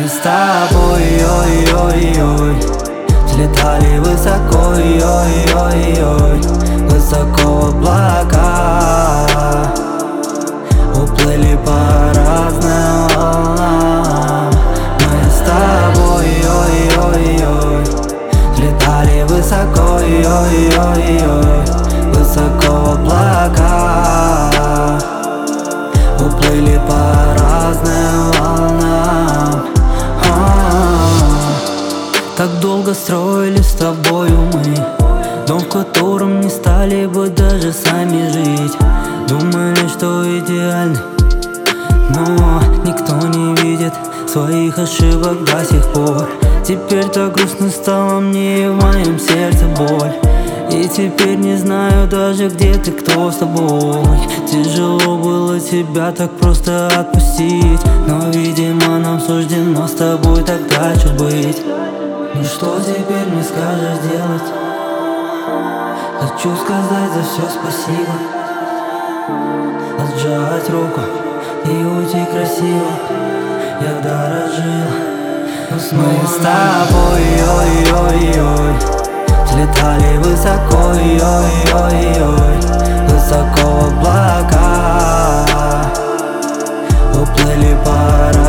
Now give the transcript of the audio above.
с тобой, ой-ой-ой, взлетали высоко, ой-ой-ой, высоко в облака, уплыли по разным волнам. Мы с тобой, ой-ой-ой, взлетали высоко, ой-ой-ой, высоко в облака, уплыли по разным волнам. Так долго строили с тобою мы дом, в котором не стали бы даже сами жить. Думали, что идеальны, но никто не видит своих ошибок до сих пор. Теперь так грустно стало мне, и в моем сердце боль. И теперь не знаю даже, где ты, кто с тобой. Тяжело было тебя так просто отпустить, но, видимо, нам суждено с тобой так дальше быть. Ну что теперь мне скажешь делать? Хочу сказать за все спасибо, отжать руку и уйти красиво. Я дорожил, но снова мы с тобой, ой-ой-ой, взлетали высоко, ой-ой-ой, высоко в облака, уплыли по